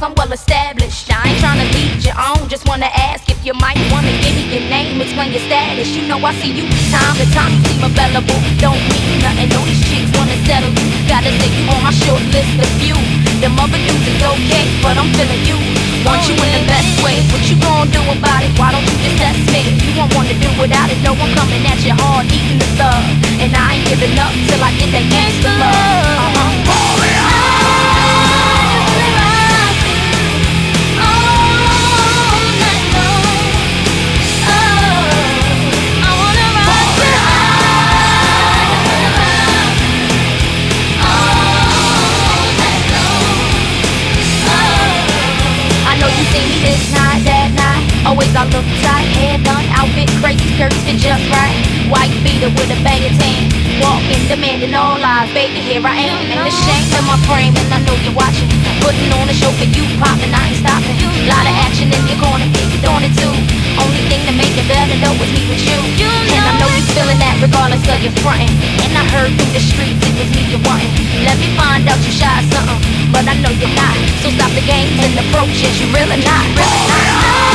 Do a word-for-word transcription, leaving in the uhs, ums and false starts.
cause I'm well established. I ain't tryna lead you on, just wanna ask if you might wanna give me your name, explain your status. You know I see you time to time, you seem available. Don't mean nothing, know these chicks wanna settle you. Gotta say you on my short list of few. Them other dudes is okay, but I'm feeling you. Want you in the best way, what you gon' do about it? Why don't you just test me? You won't wanna do without it, no, I'm coming at you hard, eating the thug. And I ain't giving up till I get that gangsta love. Uh-huh. This night, that night, always I look tight, hair done, outfit crazy, skirts fit just right. White beater with a banging tan, walking, demanding all eyes. Baby, here I am, ain't ashamed of my frame, and I know you're watching. Putting on a show for you, popping, I ain't stopping. Lot of action in your corner, yeah, you doing it too. Only thing to make it better though is me with you. And I know you feeling that regardless of your frontin'. And I heard through the streets it was me you wantin'. Let me find out you shy something, but I know you're not. So stop the games and approaches, you really not, really not.